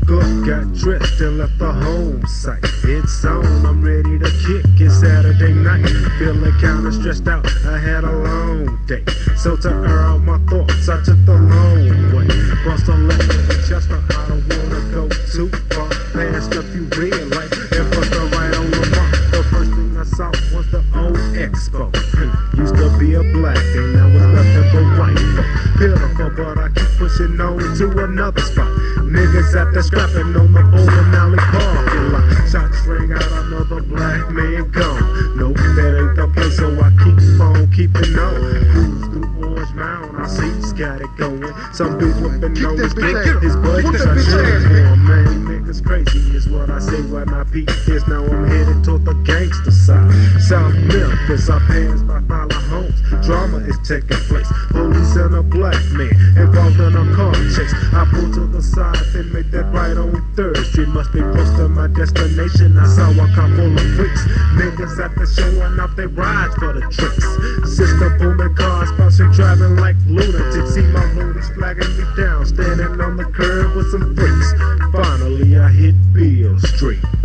up, got dressed and left the home site. It's on, I'm ready to kick. It's Saturday night, feeling kinda stressed out. I had a long day, so to air out my thoughts, I took the long way. Bust a left in Chester, I don't wanna go too far. Past a few red lights and bust a right on the mark. The first thing I saw was the old Expo. Used to be a black thing, now it's nothing but white folk. Pitiful, but I keep pushing on to another spot. Niggas out there scrapping on the bowling alley parking lot. Shots ring out, another black man gone. No, that ain't the place, so I keep on keeping on. Cruise through Orange Mound, I see he's got it going. Some dude whooping on his dick, his butt is a shit. Man, niggas crazy is what I say when I peep this. Now I'm headed toward the gangster side. South Memphis, I pass by Fowler Homes. Drama is taking place. Police and a black man involved in a car chase. I pulled to the side and made that right on 3rd Street. Must be close to my destination. I saw a car full of freaks. Niggas out there showing off their rides for the tricks. Sister booming cars, bouncing, driving like lunatics. See my roadies flagging me down, standing on the curb with some freaks. Finally I hit Beale Street.